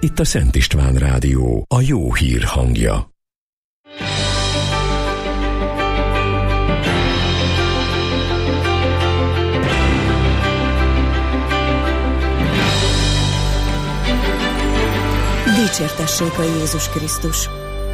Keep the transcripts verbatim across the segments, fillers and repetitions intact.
Itt a Szent István Rádió, a jó hír hangja. Dicsértessék a Jézus Krisztus!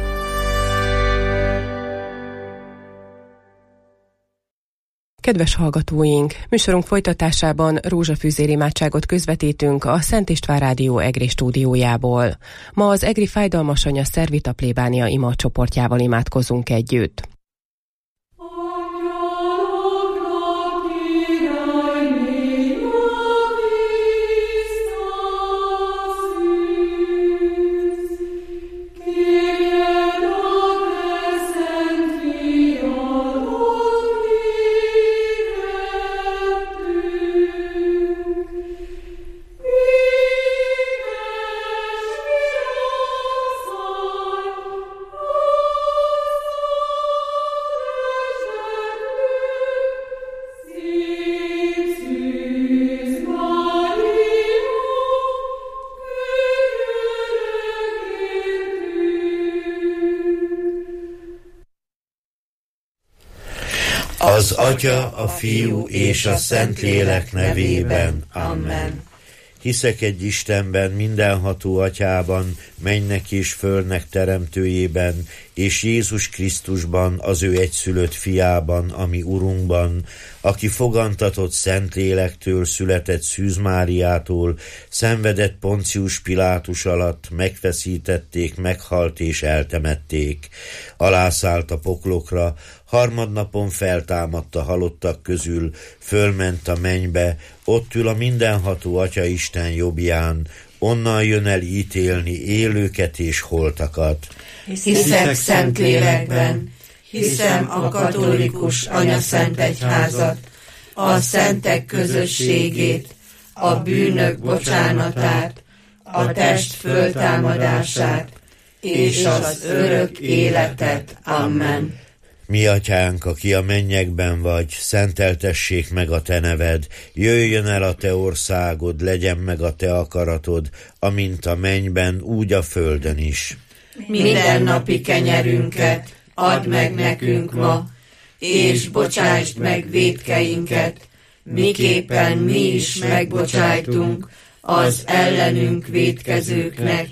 Kedves hallgatóink! Műsorunk folytatásában rózsafűzér imádságot közvetítünk a Szent István Rádió Egri stúdiójából. Ma az Egri Fájdalmas Anya Szervita plébánia ima csoportjával imádkozunk együtt. Az Atya, a Fiú és a Szentlélek nevében. Amen. Hiszek egy Istenben, mindenható Atyában, mennek és földnek teremtőjében, és Jézus Krisztusban, az ő egyszülött fiában, ami Urunkban, aki fogantatott Szentlélektől, született Szűz Máriától, szenvedett Poncius Pilátus alatt, megfeszítették, meghalt és eltemették. Alászállt a poklokra, harmadnapon feltámadt a halottak közül, fölment a mennybe, ott ül a mindenható Atya Isten jobbján, onnan jön el ítélni élőket és holtakat. Hiszek Szentlélekben, hiszem a katolikus anyaszentegyházat, a szentek közösségét, a bűnök bocsánatát, a test föltámadását és az örök életet. Amen. Mi Atyánk, aki a mennyekben vagy, szenteltessék meg a te neved, jöjjön el a te országod, legyen meg a te akaratod, amint a mennyben, úgy a földön is. Mindennapi kenyerünket add meg nekünk ma, és bocsásd meg vétkeinket, miképpen mi is megbocsájtunk az ellenünk vétkezőknek,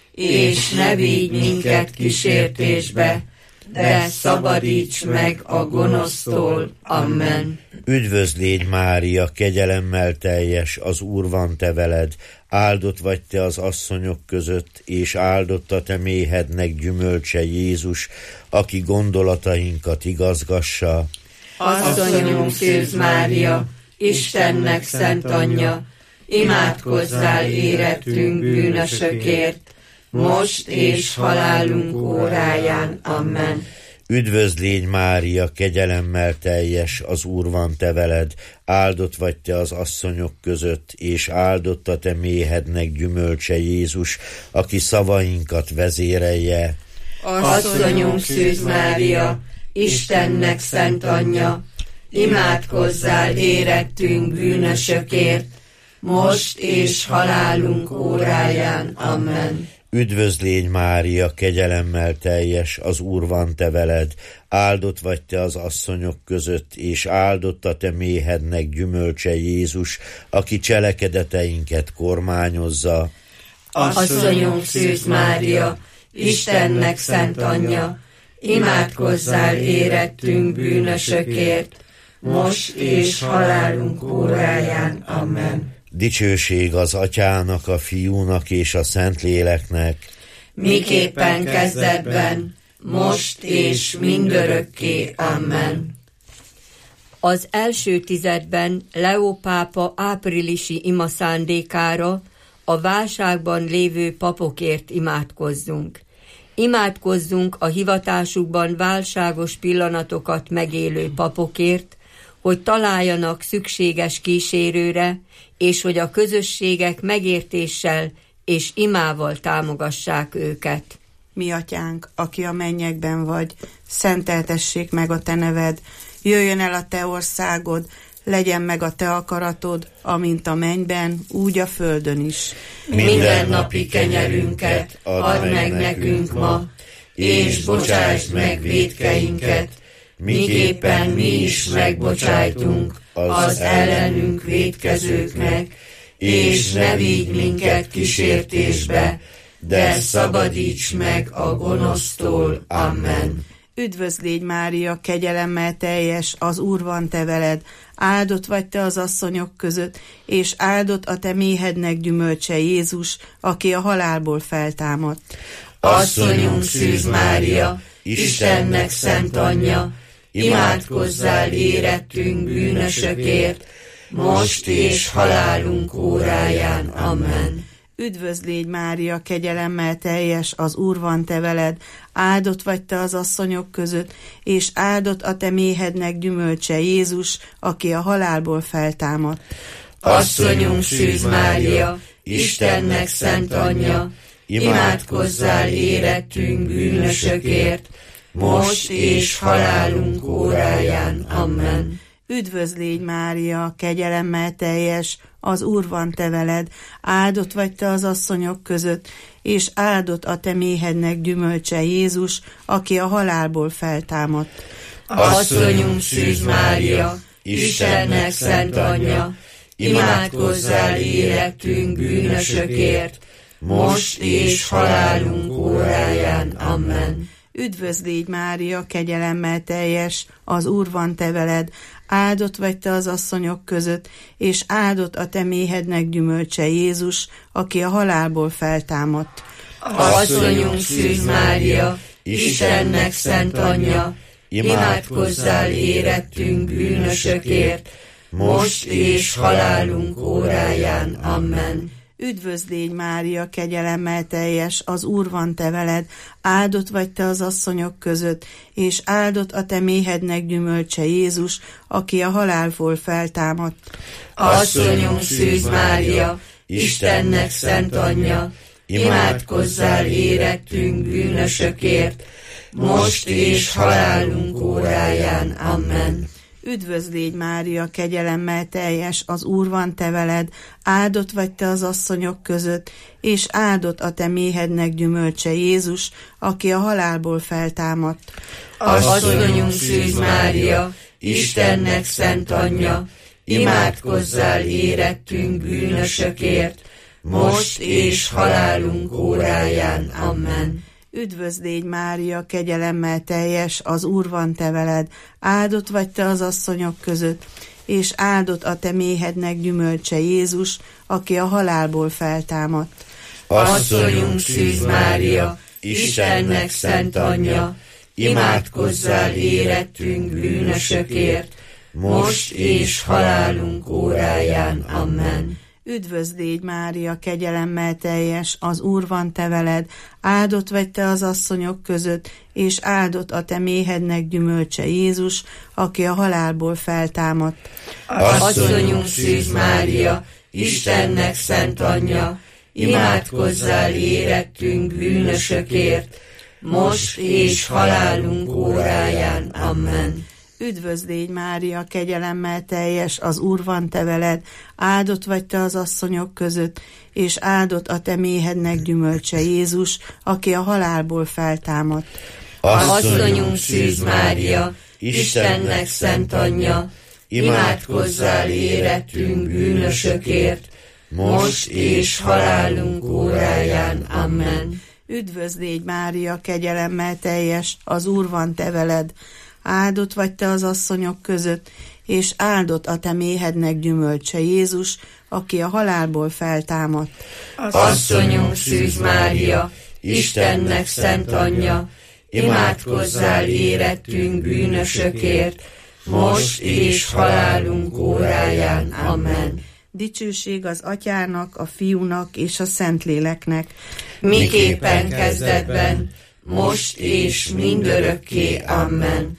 és ne vigy minket kísértésbe, de szabadíts meg a gonosztól. Amen. Üdvözl légy, Mária, kegyelemmel teljes, az Úr van te veled, áldott vagy te az asszonyok között, és áldott a te méhednek gyümölcse Jézus, aki gondolatainkat igazgassa. Asszonyunk Szűz Mária, Istennek szent anyja, imádkozzál érettünk bűnösökért, most és halálunk óráján. Amen. Üdvözl légy, Mária, kegyelemmel teljes, az Úr van te veled, áldott vagy te az asszonyok között, és áldott a te méhednek gyümölcse Jézus, aki szavainkat vezérelje. Asszonyunk Szűz Mária, Istennek szent anyja, imádkozzál érettünk bűnösökért, most és halálunk óráján. Amen. Üdvözl légy, Mária, kegyelemmel teljes, az Úr van te veled, áldott vagy te az asszonyok között, és áldott a te méhednek gyümölcse Jézus, aki cselekedeteinket kormányozza. Asszonyunk Szűz Mária, Istennek szent anyja, imádkozzál érettünk bűnösökért, most és halálunk óráján. Amen. Dicsőség az Atyának, a Fiúnak és a Szentléleknek, miképpen kezdetben, most és mindörökké. Amen. Az első tizedben Leó pápa áprilisi ima szándékára a válságban lévő papokért imádkozzunk. Imádkozzunk a hivatásukban válságos pillanatokat megélő papokért, hogy találjanak szükséges kísérőre, és hogy a közösségek megértéssel és imával támogassák őket. Mi Atyánk, aki a mennyekben vagy, szenteltessék meg a te neved, jöjjön el a te országod, legyen meg a te akaratod, amint a mennyben, úgy a földön is. Minden napi kenyerünket add meg nekünk ma, és bocsásd meg vétkeinket, miképpen mi is megbocsájtunk az ellenünk vétkezőknek, és ne vigy minket kísértésbe, de szabadíts meg a gonosztól. Amen. Üdvözl légy, Mária, kegyelemmel teljes, az Úr van te veled, áldott vagy te az asszonyok között, és áldott a te méhednek gyümölcse Jézus, aki a halálból feltámadt. Asszonyunk Szűz Mária, Istennek szent anyja, imádkozzál érettünk bűnösökért, most és halálunk óráján. Amen. Üdvözl légy, Mária, kegyelemmel teljes, az Úr van te veled, áldott vagy te az asszonyok között, és áldott a te méhednek gyümölcse Jézus, aki a halálból feltámadt. Asszonyunk Szűz Mária, Istennek szent anyja, imádkozzál érettünk bűnösökért, most és halálunk óráján. Amen. Üdvözl légy, Mária, kegyelemmel teljes, az Úr van te veled, áldott vagy te az asszonyok között, és áldott a te méhednek gyümölcse Jézus, aki a halálból feltámadt. Asszonyunk Szűz Mária, Istennek szent anyja, imádkozzál érettünk bűnösökért, most és halálunk óráján. Amen. Üdvözl légy, Mária, kegyelemmel teljes, az Úr van te veled, áldott vagy te az asszonyok között, és áldott a te méhednek gyümölcse Jézus, aki a halálból feltámadt. Asszonyunk Szűz Mária, Istennek szent anyja, imádkozzál érettünk bűnösökért, most és halálunk óráján. Amen. Üdvözl légy, Mária, kegyelemmel teljes, az Úr van te veled, áldott vagy te az asszonyok között, és áldott a te méhednek gyümölcse Jézus, aki a halálból feltámadt. Asszonyunk Szűz Mária, Istennek szent anyja, imádkozzál érettünk bűnösökért, most és halálunk óráján. Amen. Üdvözl légy, Mária, kegyelemmel teljes, az Úr van te veled, áldott vagy te az asszonyok között, és áldott a te méhednek gyümölcse Jézus, aki a halálból feltámadt. Asszonyunk Szűz Mária, Istennek szent anyja, imádkozzál érettünk bűnösökért, most és halálunk óráján. Amen. Üdvözl légy, Mária, kegyelemmel teljes, az Úr van te veled, áldott vagy te az asszonyok között, és áldott a te méhednek gyümölcse Jézus, aki a halálból feltámadt. Asszonyunk Szűz Mária, Istennek szent anyja, imádkozzál érettünk bűnösökért, most és halálunk óráján. Amen. Üdvözl légy, Mária, kegyelemmel teljes, az Úr van te veled, áldott vagy te az asszonyok között, és áldott a te méhednek gyümölcse Jézus, aki a halálból feltámadt. Asszonyunk Szűz Mária, Istennek szent anyja, imádkozzál érettünk bűnösökért, most és halálunk óráján. Amen. Üdvözl légy, Mária, kegyelemmel teljes, az Úr van te veled, áldott vagy te az asszonyok között, és áldott a te méhednek gyümölcse Jézus, aki a halálból feltámadt. Asszonyunk Szűz Mária, Istennek szent anyja, imádkozzál érettünk bűnösökért, most és halálunk óráján. Amen. Üdvözl légy, Mária, kegyelemmel teljes, az Úr van te veled, áldott vagy te az asszonyok között, és áldott a te méhednek gyümölcse Jézus, aki a halálból feltámadt. Asszonyunk Szűz Mária, Istennek szent anyja, imádkozzál érettünk bűnösökért, most és halálunk óráján. Amen. Dicsőség az Atyának, a Fiúnak és a Szentléleknek, miképpen kezdetben, most és mindörökké. Amen.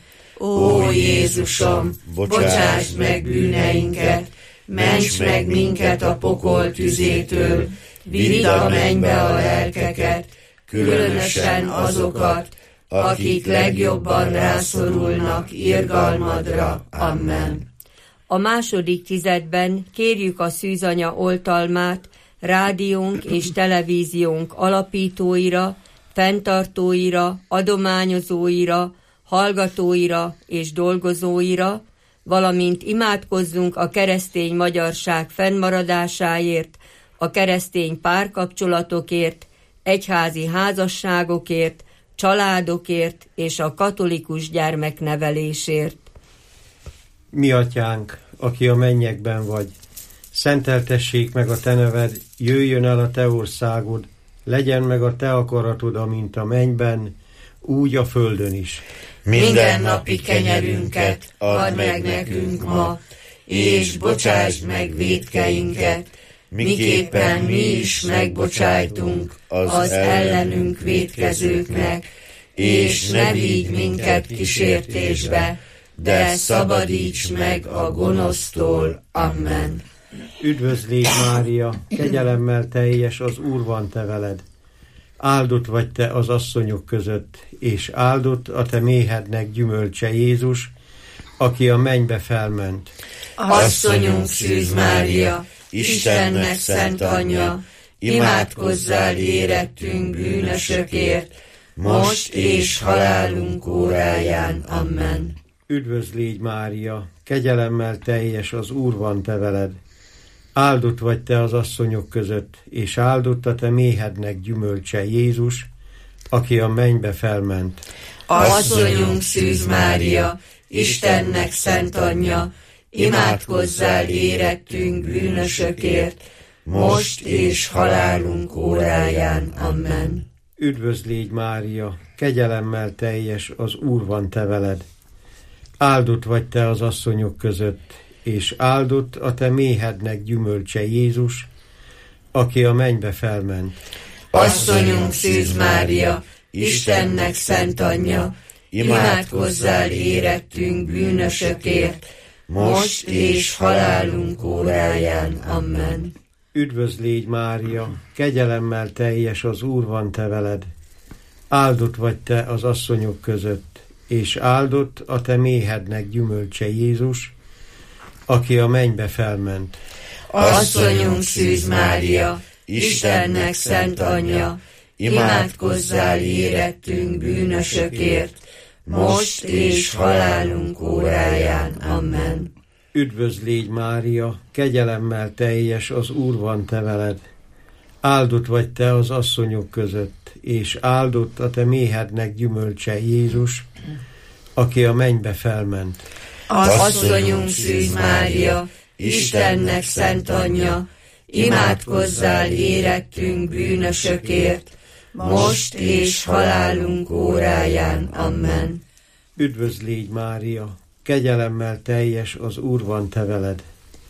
Ó Jézusom, bocsásd meg bűneinket, ments meg minket a pokol tüzétől, vidd a mennybe a lelkeket, különösen azokat, akik legjobban rászorulnak irgalmadra. Amen. A második tizedben kérjük a Szűzanya oltalmát rádiónk és televíziónk alapítóira, fenntartóira, adományozóira, hallgatóira és dolgozóira, valamint imádkozzunk a keresztény magyarság fennmaradásáért, a keresztény párkapcsolatokért, egyházi házasságokért, családokért és a katolikus gyermeknevelésért. Mi atyánk, aki a mennyekben vagy, szenteltessék meg a te neved, jöjjön el a te országod, legyen meg a te akaratod, amint a mennyben, úgy a földön is. Minden napi kenyerünket add meg nekünk ma, és bocsásd meg vétkeinket, miképpen mi is megbocsájtunk az ellenünk vétkezőknek, és ne vigy minket kísértésbe, de szabadíts meg a gonosztól. Amen. Üdvözlégy Mária, kegyelemmel teljes, az Úr van te veled. Áldott vagy te az asszonyok között, és áldott a te méhednek gyümölcse Jézus, aki a mennybe felment. Asszonyunk Szűz Mária, Istennek szent anyja, imádkozzál érettünk bűnösökért, most és halálunk óráján. Amen. Üdvözlégy Mária, kegyelemmel teljes, az Úr van te veled. Áldott vagy te az asszonyok között, és áldott a te méhednek gyümölcse Jézus, aki a mennybe felment. Asszonyunk Szűz Mária, Istennek szent anyja, imádkozzál érettünk bűnösökért, most és halálunk óráján. Amen. Üdvözlégy Mária, kegyelemmel teljes, az Úr van te veled. Áldott vagy te az asszonyok között, és áldott a te méhednek gyümölcse Jézus, aki a mennybe felment. Asszonyunk Szűz Mária, Istennek szent anyja, imádkozzál érettünk bűnösökért, most és halálunk óráján. Amen. Üdvözlégy Mária, kegyelemmel teljes, az Úr van te veled. Áldott vagy te az asszonyok között, és áldott a te méhednek gyümölcse Jézus, aki a mennybe felment. Asszonyunk Szűz Mária, Istennek szent anyja, imádkozzál érettünk bűnösökért, most és halálunk óráján. Amen. Üdvözlégy Mária, kegyelemmel teljes, az Úr van te veled. Áldott vagy te az asszonyok között, és áldott a te méhednek gyümölcse Jézus, aki a mennybe felment. Asszonyunk Szűz Mária, Istennek szent anyja, imádkozzál érettünk bűnösökért, most és halálunk óráján. Amen. Üdvözlégy Mária, kegyelemmel teljes, az Úr van te veled.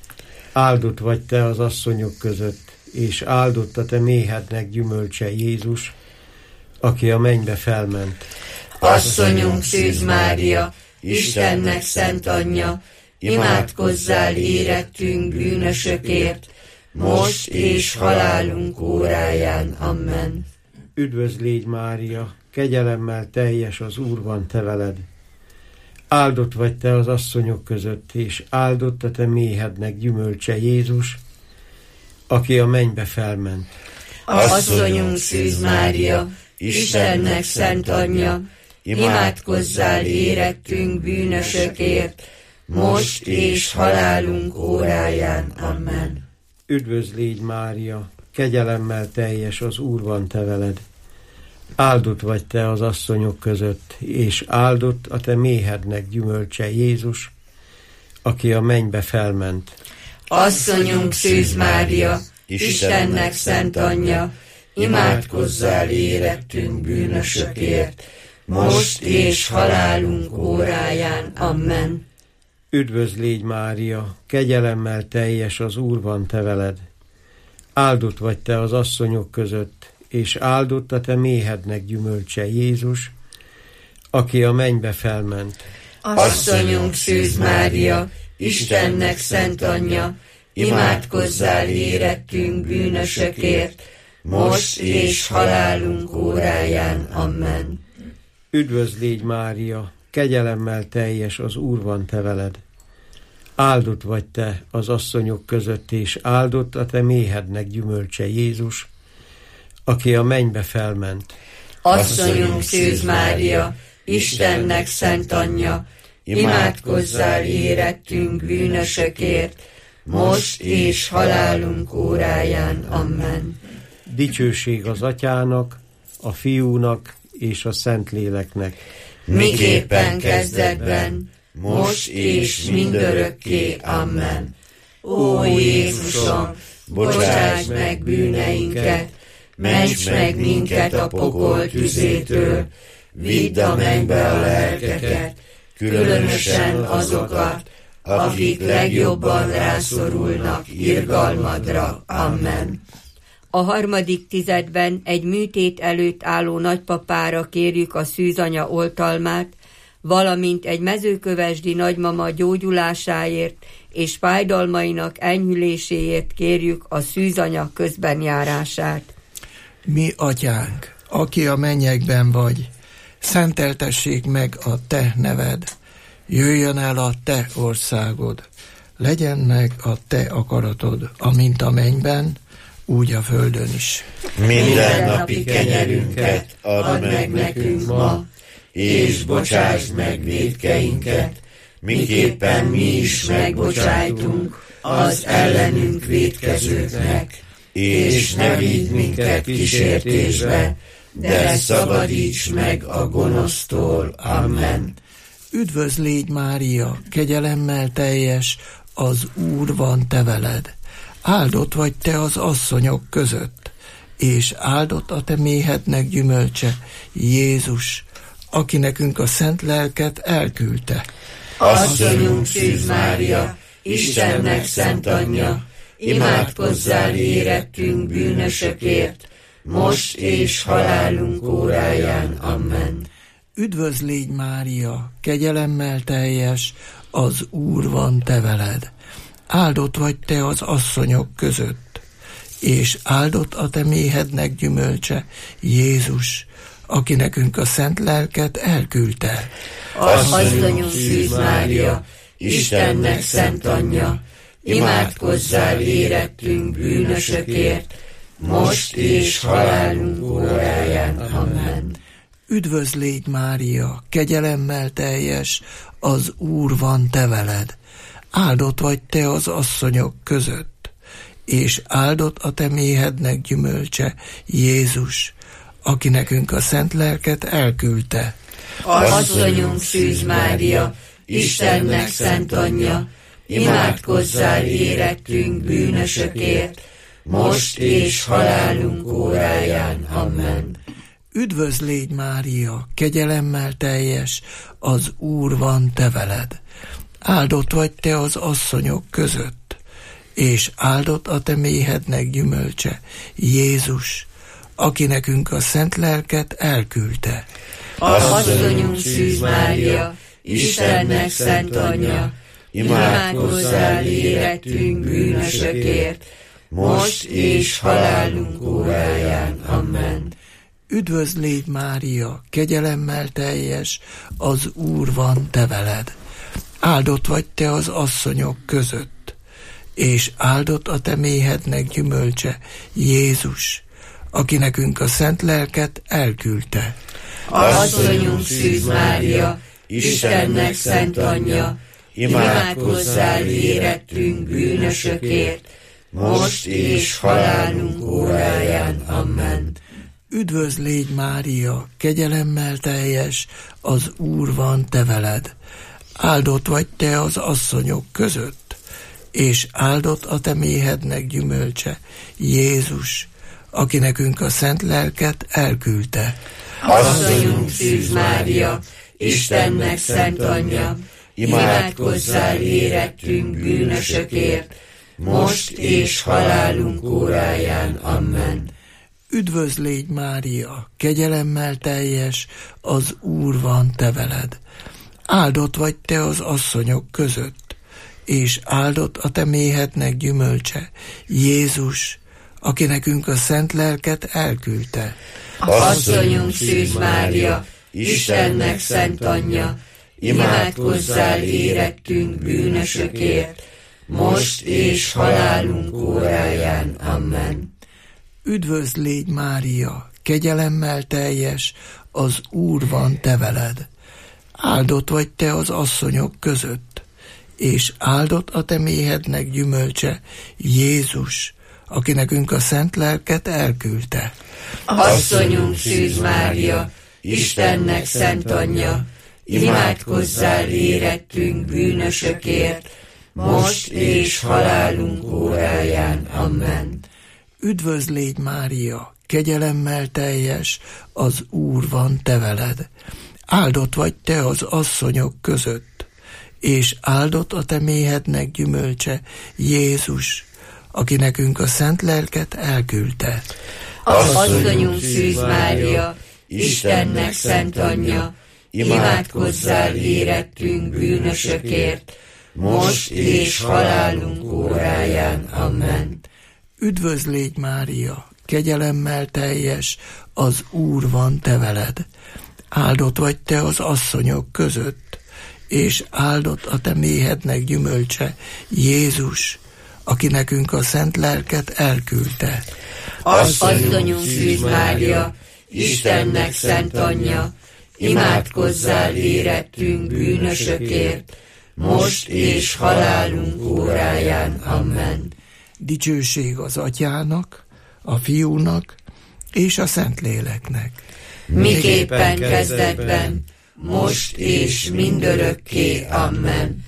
Áldott vagy te az asszonyok között, és áldott a te méhednek gyümölcse Jézus, aki a mennybe felment. Asszonyunk Szűz Mária, Istennek szent anyja, imádkozzál érettünk bűnösökért, most és halálunk óráján. Amen. Üdvözlégy Mária, kegyelemmel teljes, az Úr van te veled. Áldott vagy te az asszonyok között, és áldott a te méhednek gyümölcse Jézus, aki a mennybe felment. Asszonyunk Szűz Mária, Istennek szent anyja, imádkozzál érettünk bűnösökért, most és halálunk óráján. Amen. Üdvözlégy Mária, kegyelemmel teljes, az Úr van te veled. Áldott vagy te az asszonyok között, és áldott a te méhednek gyümölcse Jézus, aki a mennybe felment. Asszonyunk Szűz Mária, Istennek szent anyja, imádkozzál érettünk bűnösökért, most és halálunk óráján. Amen. Üdvözlégy Mária, kegyelemmel teljes, az Úr van te veled. Áldott vagy te az asszonyok között, és áldott a te méhednek gyümölcse Jézus, aki a mennybe felment. Asszonyunk Szűz Mária, Istennek szent anyja, imádkozzál érettünk bűnösökért, most és halálunk óráján. Amen. Üdvözlégy Mária, kegyelemmel teljes, az Úr van te veled. Áldott vagy te az asszonyok között, és áldott a te méhednek gyümölcse Jézus, aki a mennybe felment. Asszonyunk Szűz Mária, Istennek szent anyja, imádkozzál érettünk bűnösökért, most és halálunk óráján. Amen. Dicsőség az Atyának, a Fiúnak és a Szentléleknek. Miképpen kezdetben, most és mindörökké. Amen. Ó Jézusom, bocsáss meg bűneinket, ments meg minket a pokol tüzétől, vidd a mennybe a lelkeket, különösen azokat, akik legjobban rászorulnak irgalmadra. Amen. A harmadik tizedben egy műtét előtt álló nagypapára kérjük a szűzanya oltalmát, valamint egy mezőkövesdi nagymama gyógyulásáért és fájdalmainak enyhüléséért kérjük a szűzanya közbenjárását. Mi atyánk, aki a mennyekben vagy, szenteltessék meg a te neved, jöjjön el a te országod, legyen meg a te akaratod, amint a mennyben, úgy a földön is. Minden napi kenyerünket add meg nekünk ma, és bocsásd meg vétkeinket, miképpen mi is megbocsájtunk az ellenünk vétkezőknek, és ne vidd minket kísértésbe, de szabadíts meg a gonosztól. Amen. Üdvöz légy, Mária, kegyelemmel teljes, az Úr van te veled. Áldott vagy te az asszonyok között, és áldott a te méhednek gyümölcse, Jézus, aki nekünk a szent lelket elküldte. Asszonyunk Szűz Mária, Istennek szent anyja, imádkozzál érettünk bűnösökért, most és halálunk óráján. Amen. Üdvöz légy, Mária, kegyelemmel teljes, az Úr van te veled. Áldott vagy te az asszonyok között, és áldott a te méhednek gyümölcse, Jézus, aki nekünk a szent lelket elküldte. Asszonyunk Szűz Mária, Istennek szent anyja, imádkozzál érettünk bűnösökért, most és halálunk óráján. Amen. Üdvöz légy, Mária, kegyelemmel teljes, az Úr van te veled. Áldott vagy te az asszonyok között, és áldott a te méhednek gyümölcse, Jézus, aki nekünk a szent lelket elküldte. Asszonyunk Szűz Mária, Istennek szent anyja, imádkozzál érettünk bűnösökért, most és halálunk óráján. Amen. Üdvöz légy, Mária, kegyelemmel teljes, az Úr van te veled. Áldott vagy te az asszonyok között, és áldott a te méhednek gyümölcse, Jézus, aki nekünk a szent lelket elküldte. Asszonyunk Szűz Mária, Istennek szent anyja, imádkozzál érettünk bűnösökért, most és halálunk óráján. Amen. Üdvöz légy, Mária, kegyelemmel teljes, az Úr van te veled. Áldott vagy te az asszonyok között, és áldott a te méhednek gyümölcse, Jézus, aki nekünk a szent lelket elküldte. Asszonyunk Szűz Mária, Istennek szent anyja, imádkozzál érettünk bűnösökért, most és halálunk óráján. Amen. Üdvöz légy, Mária, kegyelemmel teljes, az Úr van te veled. Áldott vagy te az asszonyok között, és áldott a te méhednek gyümölcse, Jézus, aki nekünk a szent lelket elküldte. Asszonyunk Szűz Mária, Istennek szent anyja, imádkozzál érettünk bűnösökért, most és halálunk óráján. Amen. Üdvöz légy, Mária, kegyelemmel teljes, az Úr van te veled. Áldott vagy te az asszonyok között, és áldott a te méhednek gyümölcse, Jézus, aki nekünk a szent lelket elküldte. Asszonyunk Szűz Mária, Istennek szent anyja, imádkozzál érettünk bűnösökért, most és halálunk óráján. Amen. Üdvözl légy, Mária, kegyelemmel teljes, az Úr van te veled. Áldott vagy te az asszonyok között, és áldott a te méhednek gyümölcse, Jézus, aki nekünk a szent lelket elküldte. Asszonyunk Szűz Mária, Istennek szent anyja, imádkozzál érettünk bűnösökért, most és halálunk óráján. Amen. Üdvözl légy, Mária, kegyelemmel teljes, az Úr van te veled. Áldott vagy te az asszonyok között, és áldott a te méhednek gyümölcse, Jézus, aki nekünk a szent lelket elküldte. Asszonyunk Szűz Mária, Istennek szent anyja, imádkozzál érettünk bűnösökért, most és halálunk óráján. Amen. Üdvözl légy, Mária, kegyelemmel teljes, az Úr van te veled. Áldott vagy te az asszonyok között, és áldott a te méhednek gyümölcse, Jézus, aki nekünk a szent lelket elküldte. Asszonyunk Szűz Mária, Istennek szent anyja, imádkozzál érettünk bűnösökért, most és halálunk óráján. Amen. Dicsőség az Atyának, a Fiúnak és a Szentléleknek. Miképpen kezdetben, most és mindörökké. Amen.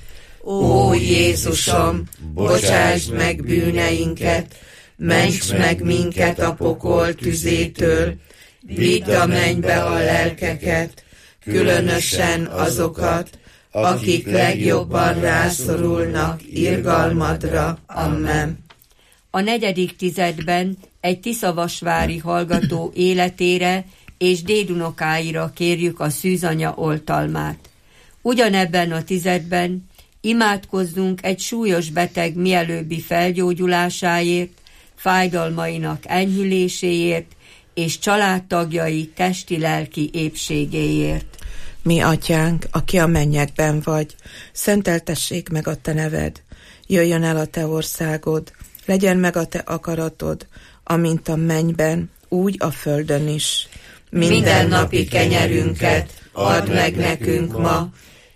Ó Jézusom, bocsásd meg bűneinket, ments meg minket a pokol tüzétől, vidd a mennybe a lelkeket, különösen azokat, akik legjobban rászorulnak irgalmadra. Amen. A negyedik tizedben egy tiszavasvári hallgató életére és dédunokáira kérjük a szűzanya oltalmát. Ugyanebben a tizedben imádkozzunk egy súlyos beteg mielőbbi felgyógyulásáért, fájdalmainak enyhüléséért és családtagjai testi-lelki épségéért. Mi atyánk, aki a mennyekben vagy, szenteltessék meg a te neved, jöjjön el a te országod, legyen meg a te akaratod, amint a mennyben, úgy a földön is. Minden napi kenyerünket add meg nekünk ma,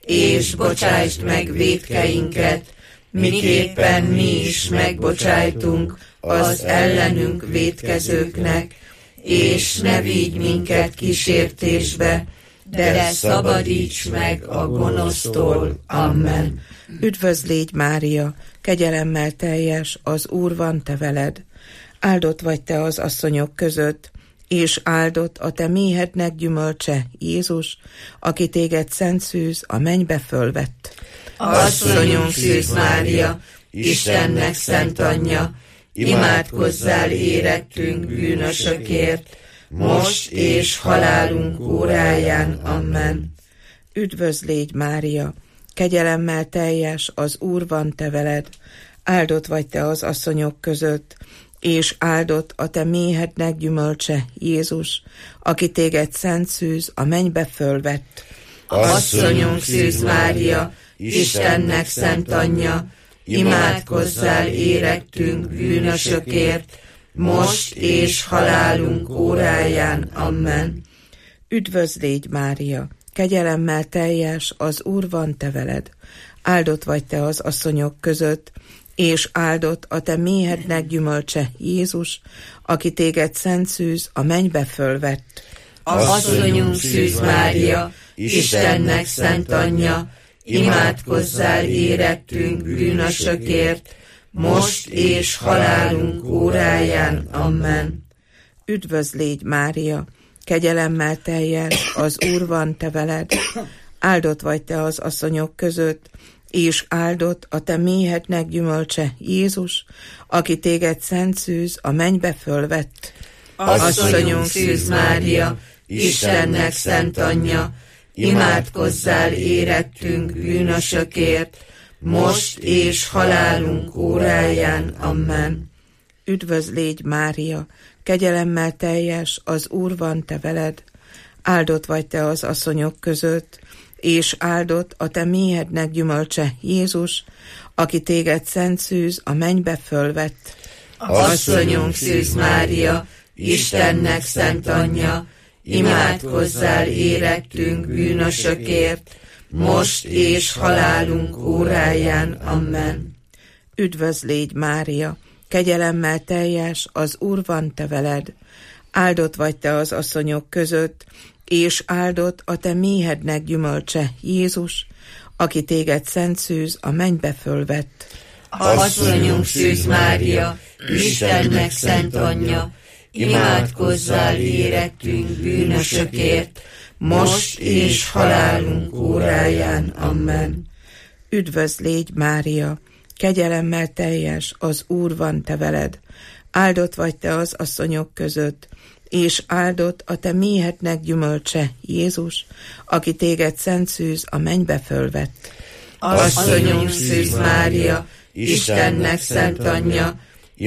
és bocsásd meg vétkeinket, miképpen mi is megbocsájtunk az ellenünk vétkezőknek, és ne vigy minket kísértésbe, de szabadíts meg a gonosztól. Amen. Üdvözl légy, Mária, kegyelemmel teljes, az Úr van te veled. Áldott vagy te az asszonyok között, és áldott a te méhednek gyümölcse, Jézus, aki téged szent szűz a mennybe fölvett. Asszonyunk Szűz Mária, Istennek szent anyja, imádkozzál érettünk bűnösökért, most és halálunk óráján. Amen. Üdvözl légy, Mária, kegyelemmel teljes, az Úr van te veled. Áldott vagy te az asszonyok között, és áldott a te méhednek gyümölcse, Jézus, aki téged szent szűz a mennybe fölvett. Asszonyunk Szűz Mária, Istennek szent anyja, imádkozzál érettünk bűnösökért, most és halálunk óráján. Amen. Üdvözl légy, Mária, kegyelemmel teljes, az Úr van te veled. Áldott vagy te az asszonyok között, és áldott a te méhednek gyümölcse, Jézus, aki téged szent szűz a mennybe fölvett. Asszonyunk Szűz Mária, Istennek szent anyja, imádkozzál érettünk bűnösökért, most és halálunk óráján. Amen. Üdvözl légy, Mária, kegyelemmel teljes, az Úr van te veled. Áldott vagy te az asszonyok között, és áldott a te méhednek gyümölcse, Jézus, aki téged szent szűz a mennybe fölvett. Asszonyunk Szűz Mária, Istennek szent anyja, imádkozzál érettünk bűnösökért, most és halálunk óráján. Amen. Üdvözl légy, Mária, kegyelemmel teljes, az Úr van te veled. Áldott vagy te az asszonyok között, és áldott a te méhednek gyümölcse, Jézus, aki téged szent szűz a mennybe fölvett. Asszonyunk Szűz Mária, Istennek szent anyja, imádkozzál érettünk bűnösökért, most és halálunk óráján. Amen. Üdvözl légy, Mária, kegyelemmel teljes, az Úr van te veled. Áldott vagy te az asszonyok között, és áldott a te méhednek gyümölcse, Jézus, aki téged szent szűz a mennybe fölvett. Asszonyunk Szűz Mária, Istennek szent anyja, imádkozzál érettünk bűnösökért, most és halálunk óráján. Amen. Üdvözl légy, Mária, kegyelemmel teljes, az Úr van te veled. Áldott vagy te az asszonyok között, és áldott a te méhednek gyümölcse, Jézus, aki téged szent szűz a mennybe fölvett. Asszonyunk Szűz Mária, Istennek szent anyja,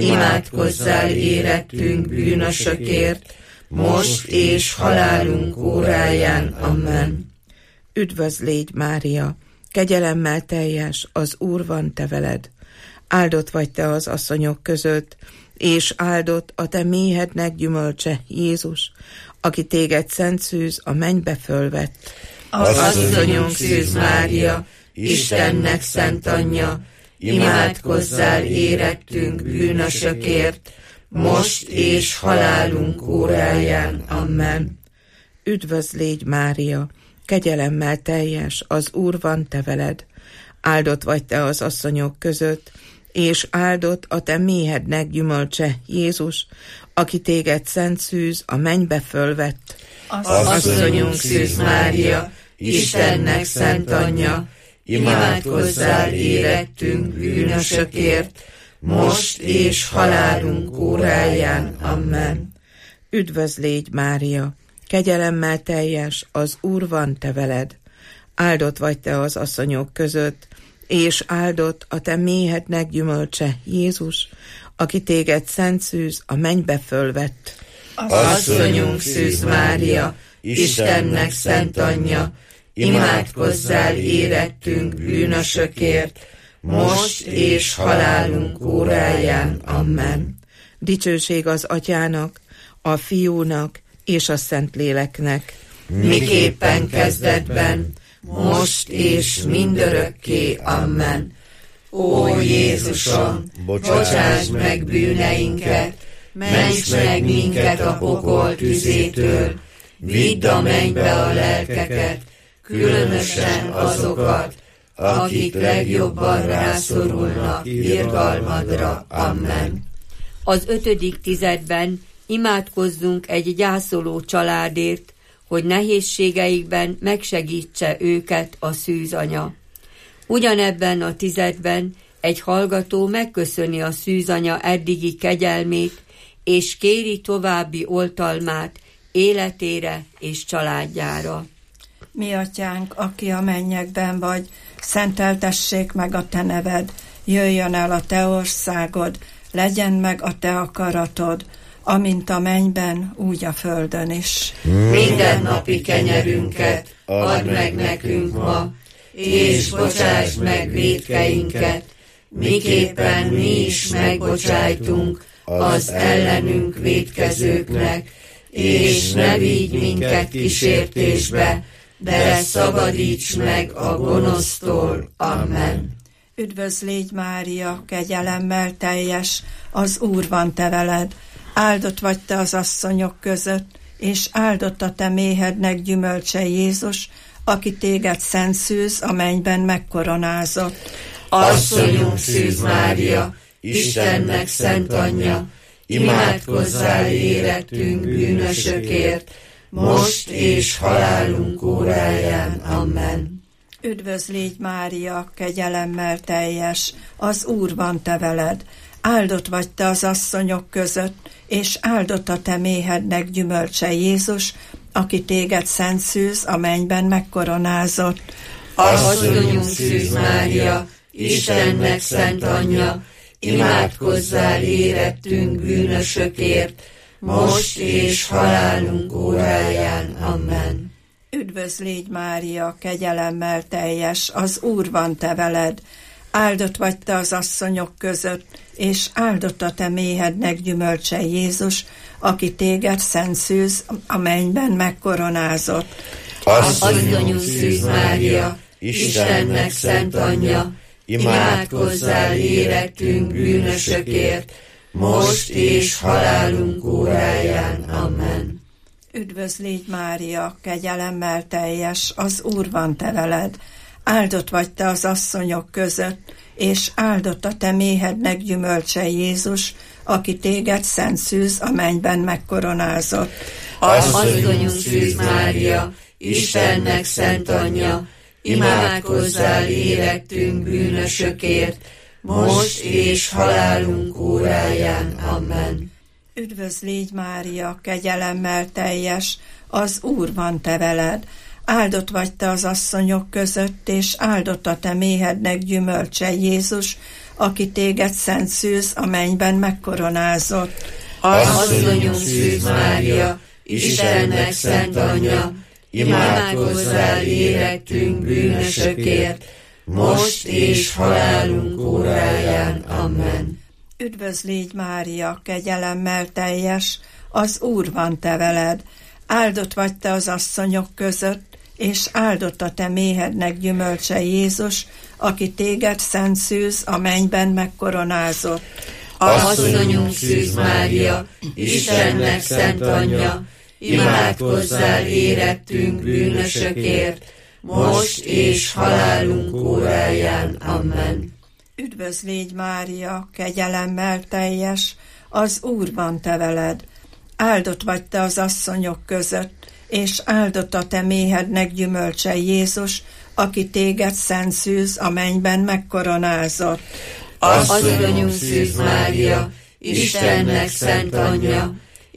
imádkozzál érettünk bűnösökért, most és halálunk óráján. Amen. Üdvözl légy, Mária, kegyelemmel teljes, az Úr van te veled. Áldott vagy te az asszonyok között, és áldott a te méhednek gyümölcse, Jézus, aki téged szent szűz a mennybe fölvett. Asszonyunk Szűz Mária, Istennek szent anyja, imádkozzál érettünk bűnösökért, most és halálunk óráján. Amen. Üdvözl légy, Mária, kegyelemmel teljes, az Úr van te veled. Áldott vagy te az asszonyok között, és áldott a te méhednek gyümölcse, Jézus, aki téged szent szűz a mennybe fölvett. Asszonyunk Szűz Mária, Istennek szent anyja, imádkozzál érettünk bűnösökért, most és halálunk óráján. Amen. Üdvözl légy, Mária, kegyelemmel teljes, az Úr van te veled. Áldott vagy te az asszonyok között, és áldott a te méhednek gyümölcse, Jézus, aki téged szent szűz a mennybe fölvett. Asszonyunk Szűz Mária, Istennek szent anyja, imádkozzál érettünk bűnösökért, most és halálunk óráján. Amen. Dicsőség az Atyának, a Fiúnak és a Szentléleknek, miképpen kezdetben, most és mindörökké. Amen. Ó Jézusom, bocsáss meg bűneinket, ments meg minket a pokol tüzétől, vidd a mennybe a lelkeket, különösen azokat, akik legjobban rászorulnak irgalmadra. Amen. Az ötödik tizedben imádkozzunk egy gyászoló családért, hogy nehézségeikben megsegítse őket a szűzanya. Ugyanebben a tizedben egy hallgató megköszöni a szűzanya eddigi kegyelmét, és kéri további oltalmát életére és családjára. Mi atyánk, aki a mennyekben vagy, szenteltessék meg a te neved, jöjjön el a te országod, legyen meg a te akaratod, amint a mennyben, úgy a földön is. Minden napi kenyerünket add meg nekünk ma, és bocsáss meg vétkeinket, miképpen mi is megbocsájtunk az ellenünk vétkezőknek, és ne vigy minket kísértésbe, de szabadíts meg a gonosztól. Amen. Üdvözl légy, Mária, kegyelemmel teljes, az Úr van te veled. Áldott vagy te az asszonyok között, és áldott a te méhednek gyümölcse, Jézus, aki téged szent szűz a mennyben megkoronázott. Asszonyunk Szűz Mária, Istennek szent anyja, imádkozzál érettünk bűnösökért, most és halálunk óráján. Amen. Üdvözl légy, Mária, kegyelemmel teljes, az Úr van te veled. Áldott vagy te az asszonyok között, és áldott a te méhednek gyümölcse, Jézus, aki téged szent szűz a mennyben megkoronázott. Asszonyunk Szűz Mária, Istennek szent anyja, imádkozzál érettünk bűnösökért, most és halálunk óráján. Amen. Üdvözl légy Mária, kegyelemmel teljes, az Úr van te veled. Áldott vagy te az asszonyok között, és áldott a te méhednek gyümölcse Jézus, aki téged szent szűz a mennyben megkoronázott. Asszonyunk Szűz Mária, Istennek szent anyja, imádkozzál érettünk bűnösökért, most és halálunk óráján. Amen. Üdvözl légy Mária, kegyelemmel teljes, az Úr van te veled. Áldott vagy te az asszonyok között, és áldott a te méhednek gyümölcse Jézus, aki téged szent szűz a mennyben megkoronázott. Asszonyunk Szűz Mária, Istennek szent anyja, imádkozzál érettünk bűnösökért, most és halálunk óráján. Amen. Üdvözl légy Mária, kegyelemmel teljes, az Úr van te veled. Áldott vagy te az asszonyok között, és áldott a te méhednek gyümölcse Jézus, aki téged szent szűz a mennyben megkoronázott. Asszonyunk Szűz Mária, Istennek szent anyja, imádkozzál érettünk bűnösökért, most és halálunk óráján. Amen. Üdvözl légy Mária, kegyelemmel teljes, az Úr van te veled. Áldott vagy te az asszonyok között, és áldott a te méhednek gyümölcse Jézus, aki téged szent szűz a mennyben megkoronázott. Asszonyunk Szűz Mária, Istennek szent anyja, imádkozzál érettünk bűnösökért, most és halálunk óráján. Amen. Üdvözl légy Mária, kegyelemmel teljes, az Úr van te veled. Áldott vagy te az asszonyok között, és áldott a te méhednek gyümölcse Jézus, aki téged szent szűz a mennyben megkoronázott. Asszonyunk Szűz Mária, Istennek szent anyja,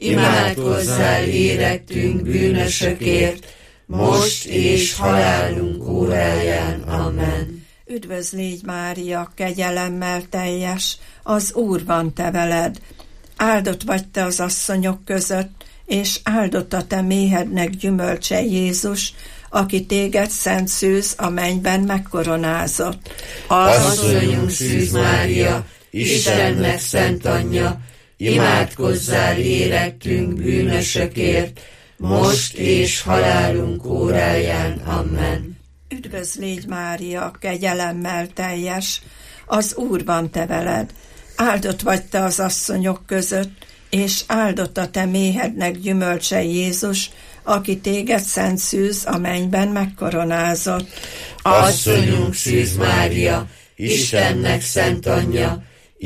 imádkozzál érettünk bűnösökért, most és halálunk óráján. Amen. Üdvözl légy Mária, kegyelemmel teljes, az Úr van te veled. Áldott vagy te az asszonyok között, és áldott a te méhednek gyümölcse Jézus, aki téged szent szűz a mennyben megkoronázott. Asszonyunk Szűz Mária, Istennek szent anyja, imádkozzál érettünk bűnösökért, most és halálunk óráján. Amen. Üdvözl légy Mária, kegyelemmel teljes, az Úr van te veled. Áldott vagy te az asszonyok között, és áldott a te méhednek gyümölcse Jézus, aki téged szent szűz a mennyben megkoronázott. Asszonyunk Szűz Mária, Istennek szent anyja,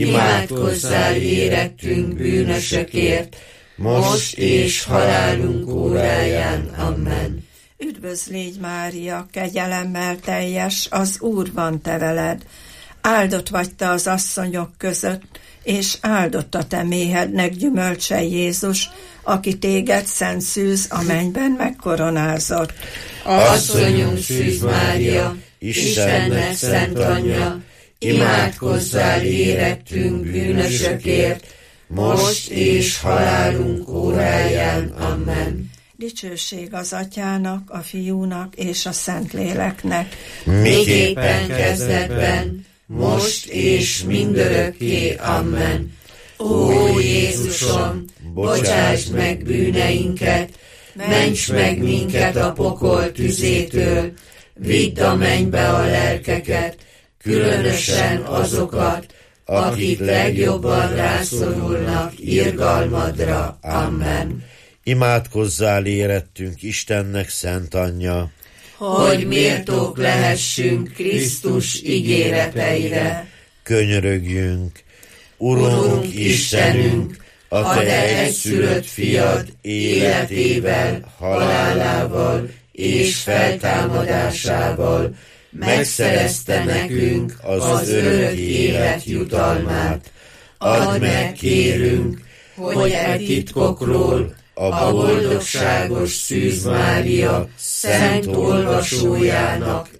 imádkozzál érettünk bűnösökért, most és halálunk óráján. Amen. Üdvözl légy Mária, kegyelemmel teljes, az Úr van te veled. Áldott vagy te az asszonyok között, és áldott a te méhednek gyümölcse Jézus, aki téged szent szűz a mennyben megkoronázott. Asszonyunk Szűz Mária, Istennek szent anyja, imádkozzál érettünk bűnösökért, most és halálunk óráján. Amen. Dicsőség az Atyának, a Fiúnak és a Szentléleknek, miképpen kezdetben, most és mindörökké. Amen. Ó Jézusom, bocsásd meg bűneinket, ments meg minket a pokol tüzétől, vidd a mennybe a lelkeket, különösen azokat, akik legjobban rászorulnak irgalmadra. Amen. Imádkozzál érettünk Istennek szent anyja, hogy méltók lehessünk Krisztus ígéreteire. Könyörögjünk. Urunk Istenünk, a te egyszülött fiad életével, halálával és feltámadásával megszerezte nekünk az örök élet jutalmát. Add meg, kérünk, hogy e titkokról a boldogságos Szűz Mária szent olvasójának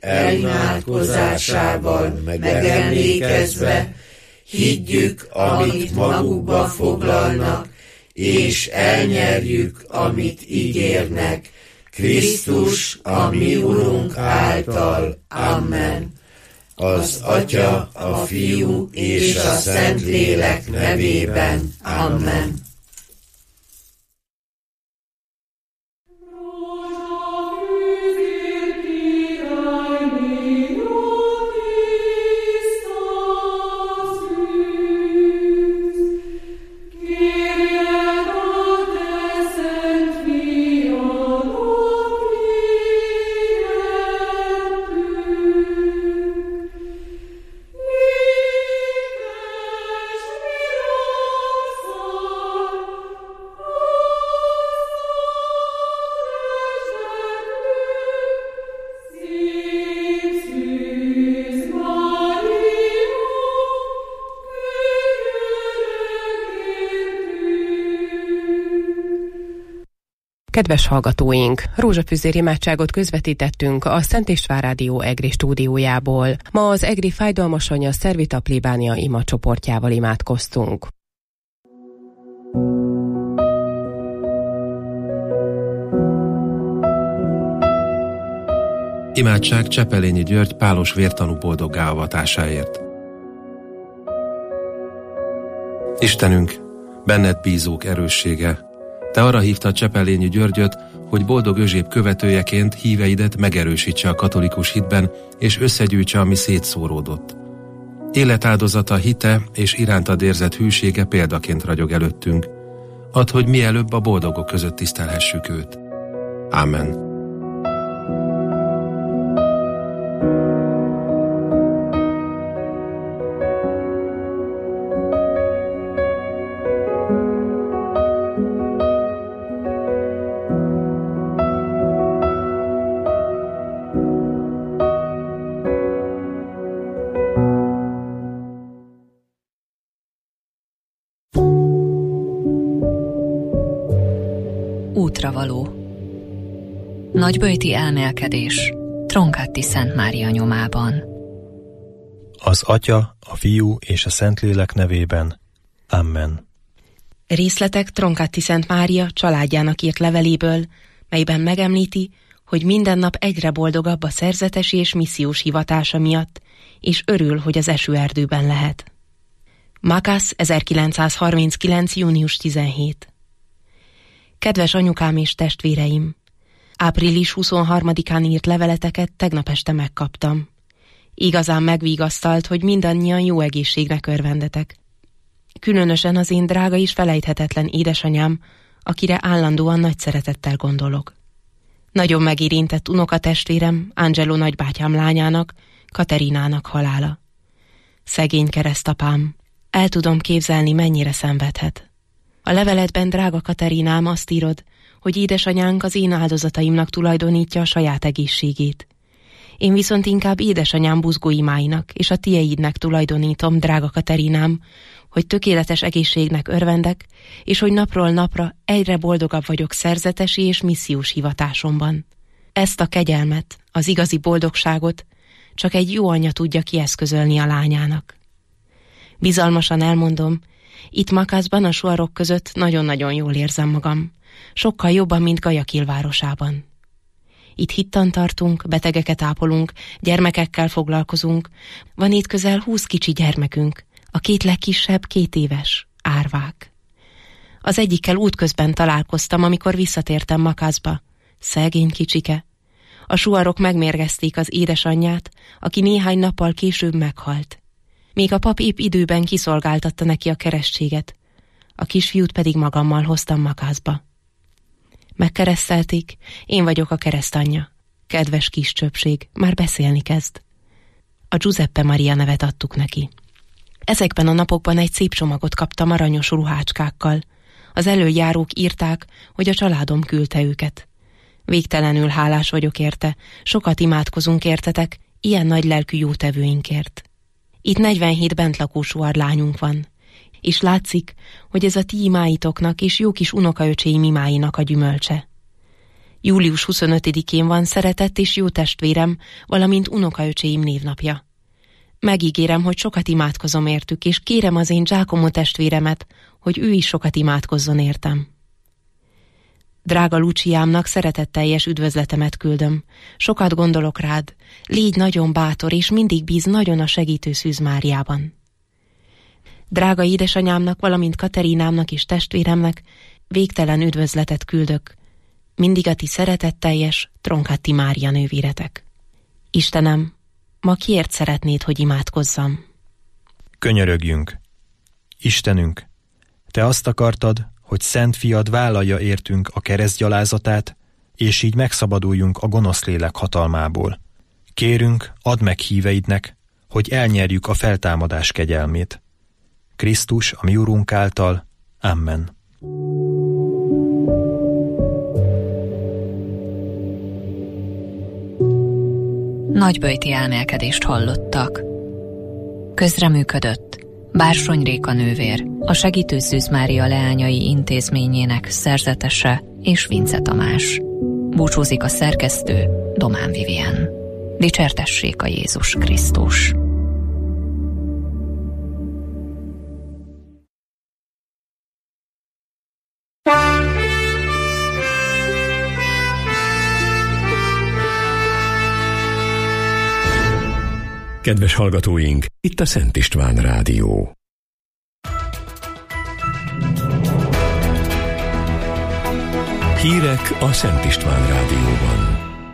elimádkozásával megemlékezve higgyük, amit magukba foglalnak, és elnyerjük, amit ígérnek, Krisztus, a mi Urunk által. Amen. Az Atya, a Fiú és a Szentlélek nevében. Amen. Kedves hallgatóink, rózsafűzér imádságot közvetítettünk a Szent István Rádió Egri stúdiójából. Ma az Egri Fájdalmas Anya Szervita plébánia ima csoportjával imádkoztunk. Imádság Csepelényi György pálos vértanú boldoggá avatásáért. Istenünk, benned bízók erőssége, te arra hívtad Csepelényi Györgyöt, hogy boldog Özséb követőjeként híveidet megerősítse a katolikus hitben, és összegyűjtse, ami szétszóródott. Életáldozata, hite és irántad érzett hűsége példaként ragyog előttünk. Add, hogy mielőbb a boldogok között tisztelhessük őt. Ámen. Útravaló. Nagyböjti elmélkedés Tronkáti Szent Mária nyomában. Az Atya, a Fiú és a Szentlélek nevében. Amen. Részletek Tronkáti Szent Mária családjának írt leveléből, melyben megemlíti, hogy minden nap egyre boldogabb a szerzetesi és missziós hivatása miatt, és örül, hogy az esőerdőben lehet. Makasz, ezerkilencszázharminckilenc. június tizenhetedike. Kedves anyukám és testvéreim! április huszonharmadikán írt leveleteket tegnap este megkaptam. Igazán megvigasztalt, hogy mindannyian jó egészségnek örvendetek. Különösen az én drága és felejthetetlen édesanyám, akire állandóan nagy szeretettel gondolok. Nagyon megérintett unokatestvérem, Angelo nagybátyám lányának, Katerinának halála. Szegény keresztapám, el tudom képzelni, mennyire szenvedhet. A leveletben, drága Katerinám, azt írod, hogy édesanyánk az én áldozataimnak tulajdonítja a saját egészségét. Én viszont inkább édesanyám buzgóimáinak és a tieidnek tulajdonítom, drága Katerinám, hogy tökéletes egészségnek örvendek, és hogy napról napra egyre boldogabb vagyok szerzetesi és missziós hivatásomban. Ezt a kegyelmet, az igazi boldogságot csak egy jó anya tudja kieszközölni a lányának. Bizalmasan elmondom, itt Makaszban a suarok között nagyon-nagyon jól érzem magam, sokkal jobban, mint Guayaquil városában. Itt hittan tartunk, betegeket ápolunk, gyermekekkel foglalkozunk, van itt közel húsz kicsi gyermekünk, a két legkisebb két éves, árvák. Az egyikkel útközben találkoztam, amikor visszatértem Makaszba. Szegény kicsike. A suarok megmérgezték az édesanyját, aki néhány nappal később meghalt. Még a pap épp időben kiszolgáltatta neki a keresztséget, a kisfiút pedig magammal hoztam Makaszba. Megkeresztelték, én vagyok a keresztanyja. Kedves kis csöpség, már beszélni kezd. A Giuseppe Maria nevet adtuk neki. Ezekben a napokban egy szép csomagot kaptam aranyos ruhácskákkal. Az elöljárók írták, hogy a családom küldte őket. Végtelenül hálás vagyok érte, sokat imádkozunk értetek, ilyen nagy lelkű jótevőinkért. Itt negyvenhét bentlakó suar lányunk van, és látszik, hogy ez a ti imáitoknak és jó kis unokaöcséim imáinak a gyümölcse. július huszonötödikén van szeretett és jó testvérem, valamint unokaöcséim névnapja. Megígérem, hogy sokat imádkozom értük, és kérem az én Giacomo testvéremet, hogy ő is sokat imádkozzon értem. Drága Luciámnak szeretetteljes üdvözletemet küldöm. Sokat gondolok rád. Légy nagyon bátor, és mindig bíz nagyon a segítő Szűz Máriában. Drága édesanyámnak, valamint Katerinámnak és testvéremnek végtelen üdvözletet küldök. Mindig a ti szeretetteljes Tronchetti Mária nővéretek. Istenem, ma kiért szeretnéd, hogy imádkozzam? Könyörögjünk. Istenünk, te azt akartad, hogy Szent Fiad vállalja értünk a keresztgyalázatát, és így megszabaduljunk a gonosz lélek hatalmából. Kérünk, add meg híveidnek, hogy elnyerjük a feltámadás kegyelmét. Krisztus, a mi Urunk által. Amen. Nagyböjti elmélkedést hallottak. Közreműködött Bársony Réka nővér, a Segítő Szűz Mária leányai intézményének szerzetese és Vince Tamás. Búcsúzik a szerkesztő, Domán Vivien. Dicsértessék a Jézus Krisztus! Kedves hallgatóink, itt a Szent István Rádió. Hírek a Szent István Rádióban.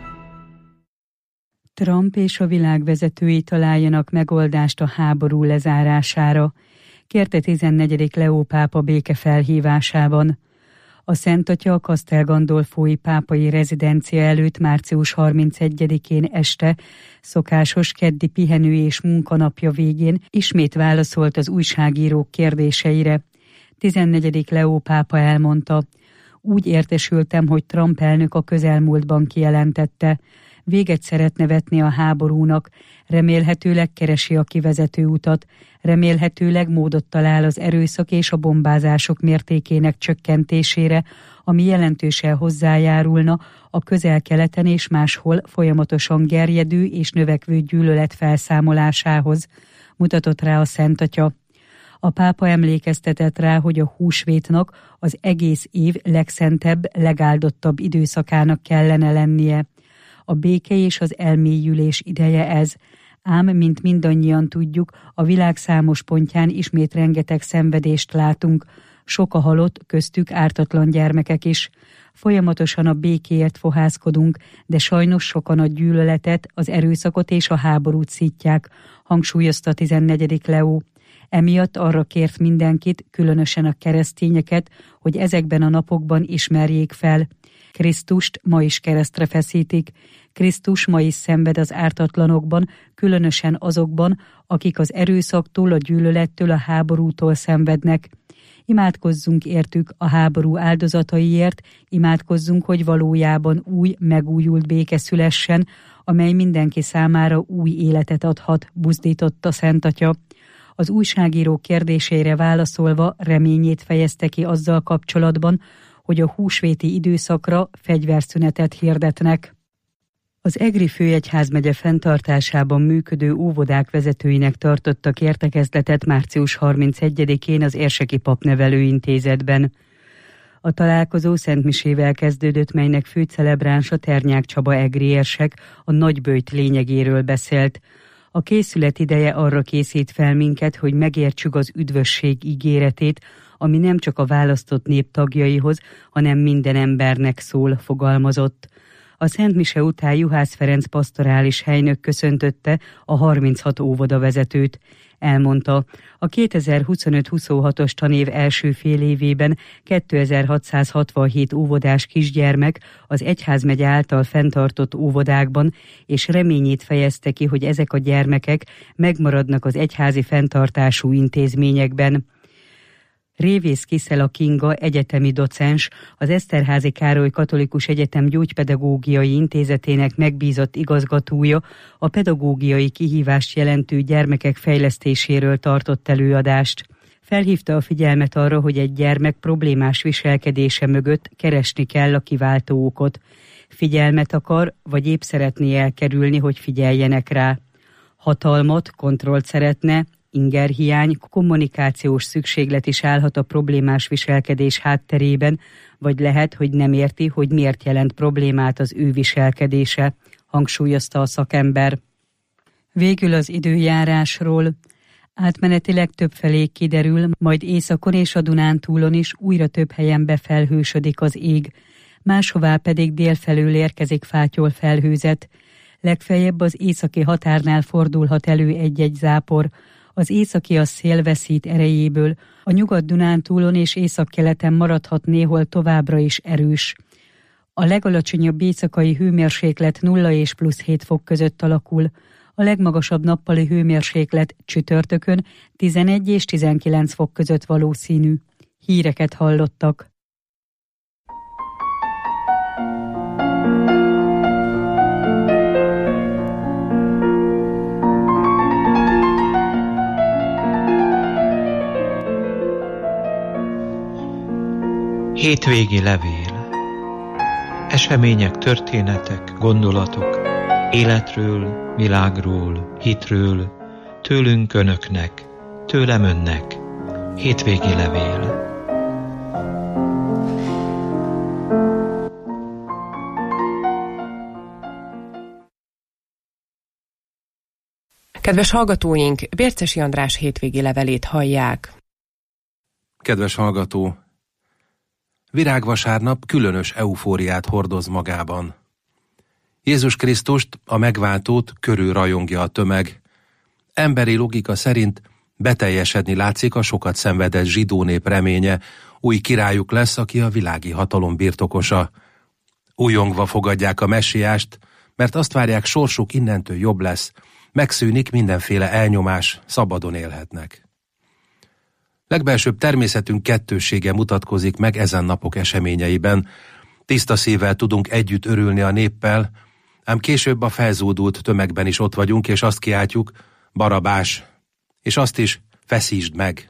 Trump és a világ vezetői találjanak megoldást a háború lezárására, kérte tizennegyedik Leó pápa béke felhívásában. A Szent Atya a Castel Gandolfói pápai rezidencia előtt március harmincegyedikén este, szokásos keddi pihenő és munkanapja végén ismét válaszolt az újságírók kérdéseire. tizennegyedik Leó pápa elmondta: úgy értesültem, hogy Trump elnök a közelmúltban kijelentette, véget szeretne vetni a háborúnak, remélhetőleg keresi a kivezető utat, remélhetőleg módot talál az erőszak és a bombázások mértékének csökkentésére, ami jelentősen hozzájárulna a Közel-Keleten és máshol folyamatosan gerjedő és növekvő gyűlölet felszámolásához, mutatott rá a Szent Atya. A pápa emlékeztetett rá, hogy a húsvétnak az egész év legszentebb, legáldottabb időszakának kellene lennie. A béke és az elmélyülés ideje ez, ám, mint mindannyian tudjuk, a világ számos pontján ismét rengeteg szenvedést látunk, sok a halott, köztük ártatlan gyermekek is. Folyamatosan a békéért fohászkodunk, de sajnos sokan a gyűlöletet, az erőszakot és a háborút szítják, hangsúlyozta tizennegyedik Leó. Emiatt arra kért mindenkit, különösen a keresztényeket, hogy ezekben a napokban ismerjék fel. Krisztust ma is keresztre feszítik. Krisztus ma is szenved az ártatlanokban, különösen azokban, akik az erőszaktól, a gyűlölettől, a háborútól szenvednek. Imádkozzunk értük a háború áldozataiért, imádkozzunk, hogy valójában új, megújult béke szülessen, amely mindenki számára új életet adhat, buzdított a Szent Atya. Az újságíró kérdésére válaszolva reményét fejezte ki azzal kapcsolatban, hogy a húsvéti időszakra fegyverszünetet hirdetnek. Az Egri főegyházmegye fenntartásában működő óvodák vezetőinek tartottak értekezletet március harmincegyedikén az Érseki Papnevelőintézetben. A találkozó szentmisével kezdődött, melynek főcelebránsa Ternyák Csaba egri érsek a nagyböjt lényegéről beszélt. A készület ideje arra készít fel minket, hogy megértsük az üdvösség ígéretét, ami nem csak a választott nép tagjaihoz, hanem minden embernek szól, fogalmazott. A Szent Mise után Juhász Ferenc pastorális helynök köszöntötte a harminchat óvodavezetőt. Elmondta, a kétezer-huszonöt-huszonhatos tanév első fél évében kétezer-hatszázhatvanhét óvodás kisgyermek az egyházmegye által fenntartott óvodákban, és reményét fejezte ki, hogy ezek a gyermekek megmaradnak az egyházi fenntartású intézményekben. Révész Kiszela Kinga egyetemi docens, az Eszterházy Károly Katolikus Egyetem Gyógypedagógiai Intézetének megbízott igazgatója a pedagógiai kihívást jelentő gyermekek fejlesztéséről tartott előadást. Felhívta a figyelmet arra, hogy egy gyermek problémás viselkedése mögött keresni kell a kiváltó okot. Figyelmet akar, vagy épp szeretné elkerülni, hogy figyeljenek rá. Hatalmat, kontrollt szeretne, ingerhiány, kommunikációs szükséglet is állhat a problémás viselkedés hátterében, vagy lehet, hogy nem érti, hogy miért jelent problémát az ő viselkedése, hangsúlyozta a szakember. Végül az időjárásról. Átmenetileg többfelé kiderül, majd északon és a Dunántúlon is újra több helyen befelhősödik az ég, máshová pedig délfelől érkezik fátyol felhőzet. Legfeljebb az északi határnál fordulhat elő egy-egy zápor, az északi a szél veszít erejéből, a Nyugat-Dunántúlon és északkeleten maradhat néhol továbbra is erős. A legalacsonyabb éjszakai hőmérséklet nulla és plusz hét fok között alakul, a legmagasabb nappali hőmérséklet csütörtökön tizenegy és tizenkilenc fok között valószínű. Híreket hallottak. Hétvégi levél. Események, történetek, gondolatok, életről, világról, hitről, tőlünk önöknek, tőlem önnek. Hétvégi levél. Kedves hallgatóink, Bércesi András hétvégi levelét hallják. Kedves hallgató! Virágvasárnap különös eufóriát hordoz magában. Jézus Krisztust, a megváltót körül rajongja a tömeg. Emberi logika szerint beteljesedni látszik a sokat szenvedett zsidó nép reménye, új királyuk lesz, aki a világi hatalom birtokosa. Újongva fogadják a messiást, mert azt várják, sorsuk innentől jobb lesz, megszűnik mindenféle elnyomás, szabadon élhetnek. Legbelsőbb természetünk kettőssége mutatkozik meg ezen napok eseményeiben. Tiszta szívvel tudunk együtt örülni a néppel, ám később a felzúdult tömegben is ott vagyunk, és azt kiáltjuk, Barabás, és azt is, feszítsd meg.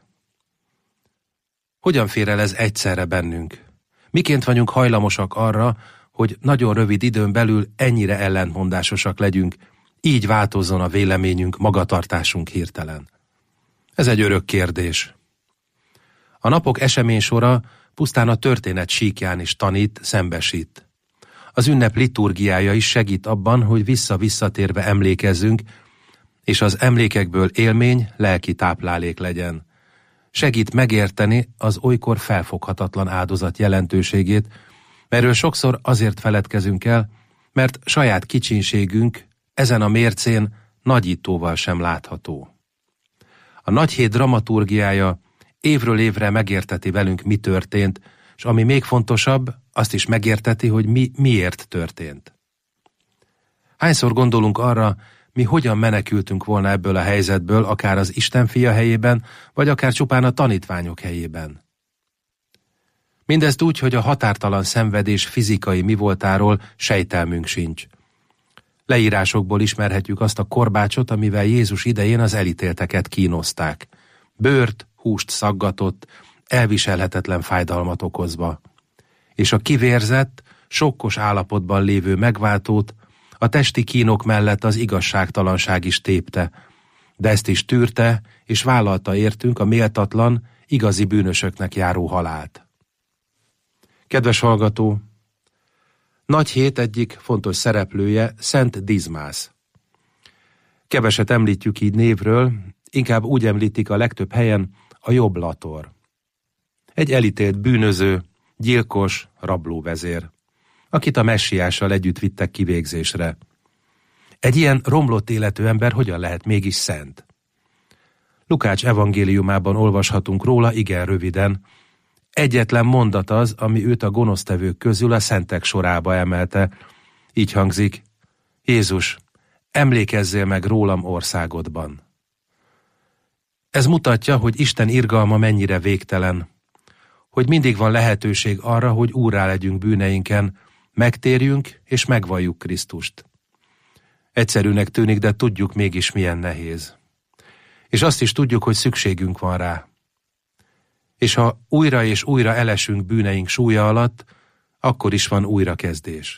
Hogyan fér el ez egyszerre bennünk? Miként vagyunk hajlamosak arra, hogy nagyon rövid időn belül ennyire ellentmondásosak legyünk, így változzon a véleményünk, magatartásunk hirtelen? Ez egy örök kérdés. A napok eseménysora pusztán a történet síkján is tanít, szembesít. Az ünnep liturgiája is segít abban, hogy vissza-visszatérve emlékezzünk, és az emlékekből élmény, lelki táplálék legyen. Segít megérteni az olykor felfoghatatlan áldozat jelentőségét, merről sokszor azért feledkezünk el, mert saját kicsinségünk ezen a mércén nagyítóval sem látható. A Nagyhét dramaturgiája évről évre megérteti velünk, mi történt, és ami még fontosabb, azt is megérteti, hogy mi miért történt. Hányszor gondolunk arra, mi hogyan menekültünk volna ebből a helyzetből, akár az Isten fia helyében, vagy akár csupán a tanítványok helyében. Mindezt úgy, hogy a határtalan szenvedés fizikai mivoltáról sejtelmünk sincs. Leírásokból ismerhetjük azt a korbácsot, amivel Jézus idején az elítélteket kínozták. Bőrt, húst szaggatott, elviselhetetlen fájdalmat okozva. És a kivérzett, sokkos állapotban lévő megváltót a testi kínok mellett az igazságtalanság is tépte, de ezt is tűrte, és vállalta értünk a méltatlan, igazi bűnösöknek járó halált. Kedves hallgató! Nagyhét egyik fontos szereplője Szent Dizmász. Keveset említjük így névről, inkább úgy említik a legtöbb helyen a jobb Lator. Egy elítélt bűnöző, gyilkos, rablóvezér, akit a messiással együtt vittek kivégzésre. Egy ilyen romlott életű ember hogyan lehet mégis szent? Lukács evangéliumában olvashatunk róla igen röviden. Egyetlen mondat az, ami őt a gonosztevők közül a szentek sorába emelte. Így hangzik: Jézus, emlékezzél meg rólam országodban. Ez mutatja, hogy Isten irgalma mennyire végtelen, hogy mindig van lehetőség arra, hogy úrrá legyünk bűneinken, megtérjünk és megvalljuk Krisztust. Egyszerűnek tűnik, de tudjuk mégis milyen nehéz. És azt is tudjuk, hogy szükségünk van rá. És ha újra és újra elesünk bűneink súlya alatt, akkor is van újrakezdés.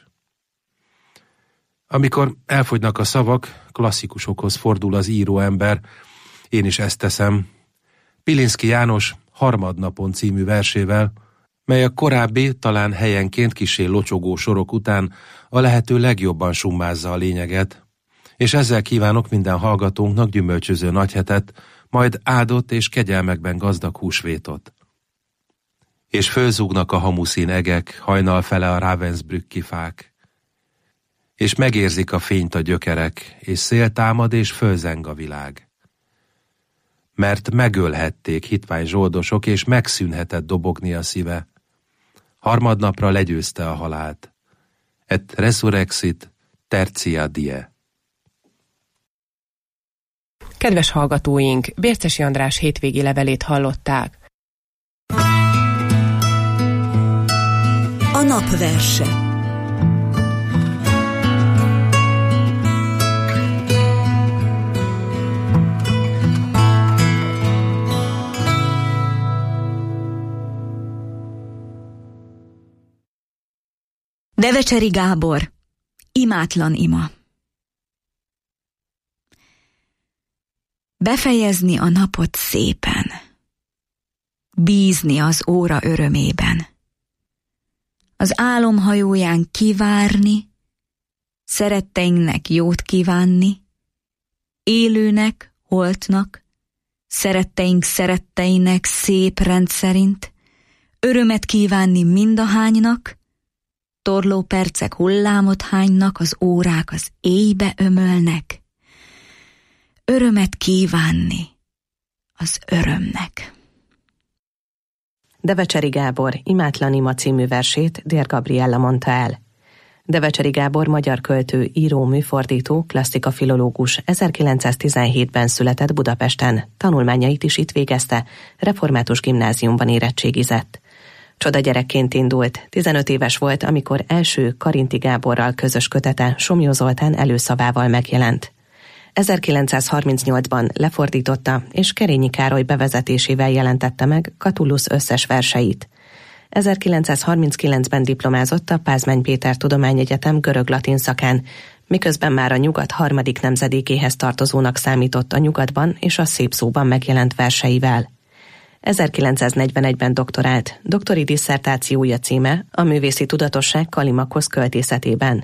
Amikor elfogynak a szavak, klasszikusokhoz fordul az író ember, én is ezt teszem. Pilinszky János Harmadnapon című versével, mely a korábbi, talán helyenként kissé locsogó sorok után a lehető legjobban summázza a lényeget, és ezzel kívánok minden hallgatónknak gyümölcsöző nagyhetet, majd áldott és kegyelmekben gazdag húsvétot. És fölzúgnak a hamuszín egek, hajnal fele a Ravensbrücki fák, és megérzik a fényt a gyökerek, és szél támad, és fölzeng a világ. Mert megölhették hitvány zsoldosok, és megszűnhetett dobogni a szíve. Harmadnapra legyőzte a halált. Et resurrexit tertia die. Kedves hallgatóink, Bércesi András hétvégi levelét hallották. A napverse. Devecseri Gábor, imátlan ima. Befejezni a napot szépen, bízni az óra örömében, az álomhajóján kivárni, szeretteinknek jót kívánni, élőnek, holtnak, szeretteink szeretteinek szép rend szerint, örömet kívánni mindahánynak, torló percek hullámot hánynak, az órák az éjbe ömölnek, örömet kívánni az örömnek. Devecseri Gábor Imátlan ima című versét Dér Gabriella mondta el. Devecseri Gábor magyar költő, író, műfordító, klasszikafilológus, ezerkilencszáztizenhétben született Budapesten, tanulmányait is itt végezte, református gimnáziumban érettségizett. Csoda gyerekként indult, tizenöt éves volt, amikor első Karinti Gáborral közös kötete Somlyó Zoltán előszavával megjelent. ezerkilencszázharmincnyolcban lefordította, és Kerényi Károly bevezetésével jelentette meg Catullus összes verseit. ezerkilencszázharminckilencben diplomázott a Pázmány Péter Tudományegyetem görög-latin szakán, miközben már a nyugat harmadik nemzedékéhez tartozónak számított a Nyugatban és a Szép szóban megjelent verseivel. ezerkilencszáznegyvenegyben doktorált, doktori disszertációja címe a művészi tudatosság Kalimakosz költészetében.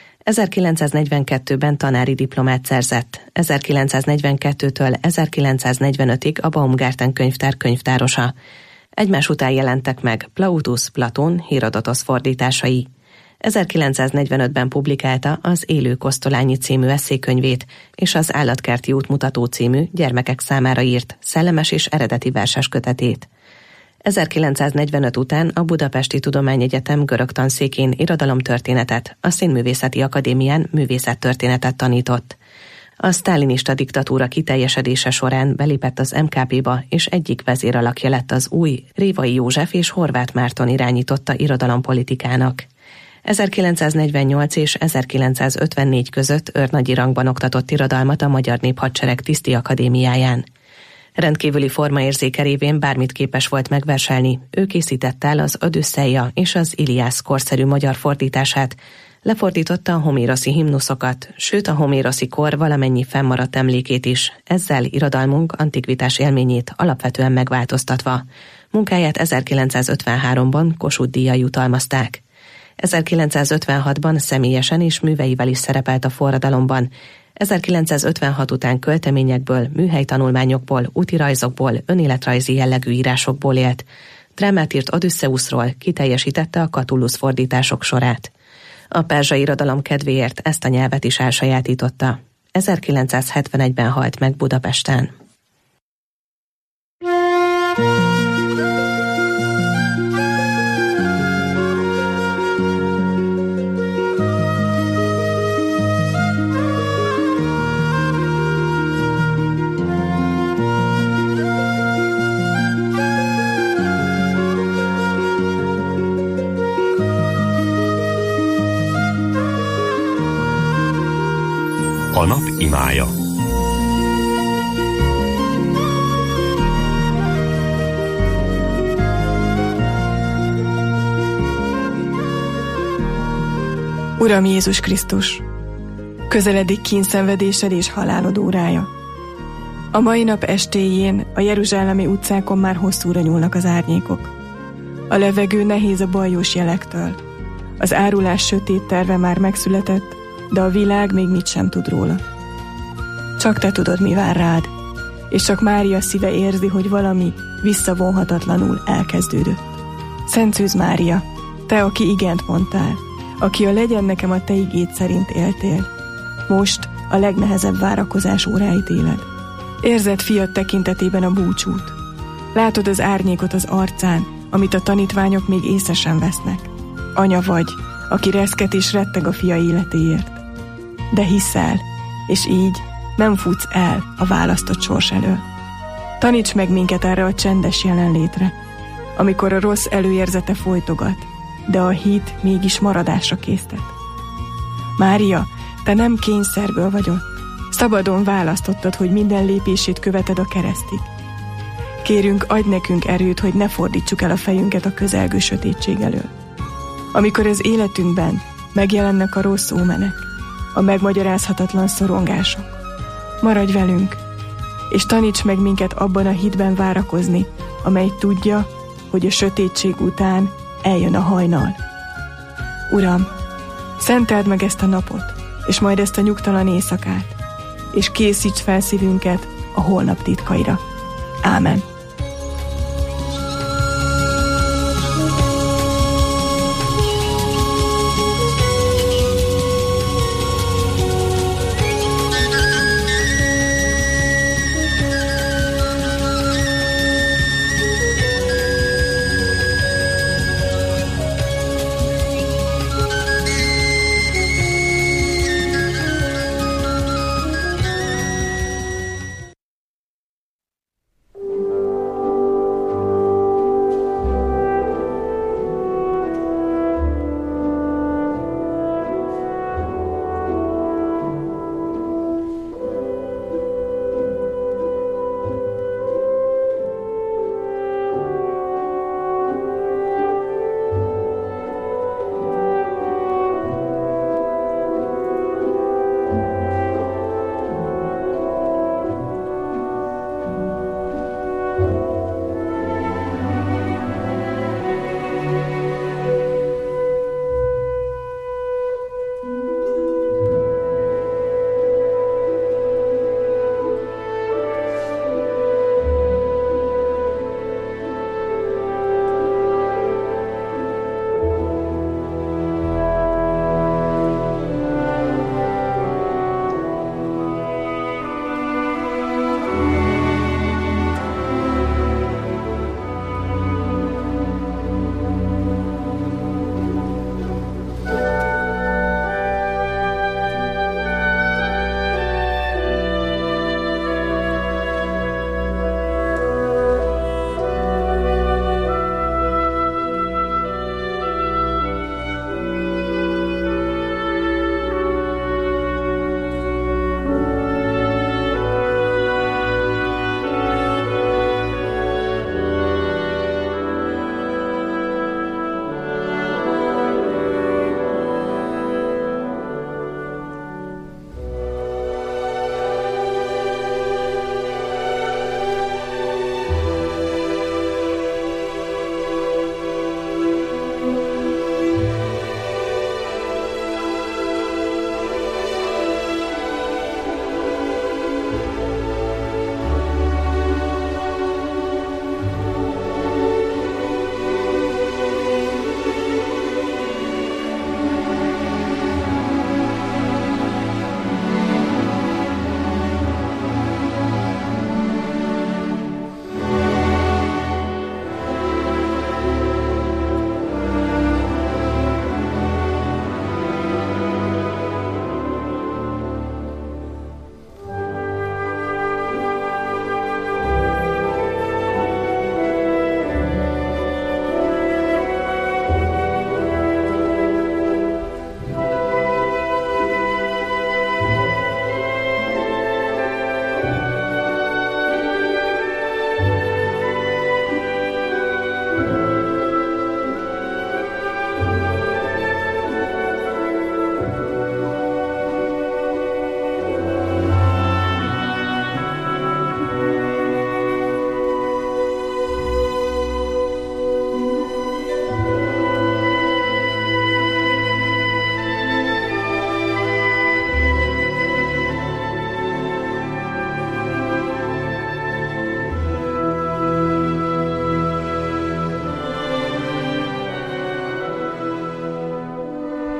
ezerkilencszáznegyvenkettőben tanári diplomát szerzett, ezerkilencszáznegyvenkettőtől ezerkilencszáznegyvenötig a Baumgarten könyvtár könyvtárosa. Egymás után jelentek meg Plautus, Platón, Hérodotosz fordításai. ezerkilencszáznegyvenötben publikálta az Élő Kosztolányi című esszékönyvét és az Állatkerti útmutató című gyermekek számára írt szellemes és eredeti verses kötetét. ezerkilencszáznegyvenöt után a Budapesti Tudományegyetem görög tanszékén irodalomtörténetet, a Színművészeti Akadémián művészettörténetet tanított. A sztálinista diktatúra kiteljesedése során belépett az em ká pé-ba, és egyik vezéralakja lett az új Révai József és Horváth Márton irányította irodalompolitikának. ezerkilencszáznegyvennyolc és ezerkilencszázötvennégy között őrnagyi rangban oktatott irodalmat a Magyar Néphadsereg Tiszti Akadémiáján. Rendkívüli formaérzéke révén bármit képes volt megverselni, ő készítette el az Odüsszeia és az Iliász korszerű magyar fordítását, lefordította a homéroszi himnuszokat, sőt a homéroszi kor valamennyi fennmaradt emlékét is, ezzel irodalmunk antikvitás élményét alapvetően megváltoztatva. Munkáját ezerkilencszázötvenháromban Kossuth-díjjal jutalmazták. ezerkilencszázötvenhatban személyesen és műveivel is szerepelt a forradalomban. ezerkilencszázötvenhat után költeményekből, műhelytanulmányokból, útirajzokból, önéletrajzi jellegű írásokból élt. Drámát írt Odüsszeuszról, kiteljesítette a Catullus fordítások sorát. A perzsa irodalom kedvéért ezt a nyelvet is elsajátította. ezerkilencszázhetvenegyben halt meg Budapesten. A nap imája. Uram Jézus Krisztus, közeledik kínszenvedésed és halálod órája. A mai nap estéjén a jeruzsálemi utcákon már hosszúra nyúlnak az árnyékok. A levegő nehéz a bajós jelektől. Az árulás sötét terve már megszületett, de a világ még mit sem tud róla. Csak te tudod, mi vár rád, és csak Mária szíve érzi, hogy valami visszavonhatatlanul elkezdődött. Szent Szűz Mária, te, aki igent mondtál, aki a legyen nekem a te igéd szerint éltél, most a legnehezebb várakozás óráit éled. Érzed fiad tekintetében a búcsút. Látod az árnyékot az arcán, amit a tanítványok még észre sem vesznek. Anya vagy, aki reszket és retteg a fia életéért. De hiszel, és így nem futsz el a választott sors elől. Taníts meg minket erre a csendes jelenlétre, amikor a rossz előérzete folytogat, de a hit mégis maradásra késztet. Mária, te nem kényszerből vagy ott. Szabadon választottad, hogy minden lépését követed a keresztig. Kérünk, adj nekünk erőt, hogy ne fordítsuk el a fejünket a közelgő sötétség elől. Amikor az életünkben megjelennek a rossz ómenek, a megmagyarázhatatlan szorongások, maradj velünk, és taníts meg minket abban a hitben várakozni, amely tudja, hogy a sötétség után eljön a hajnal. Uram, szenteld meg ezt a napot, és majd ezt a nyugtalan éjszakát, és készíts fel szívünket a holnap titkaira. Ámen.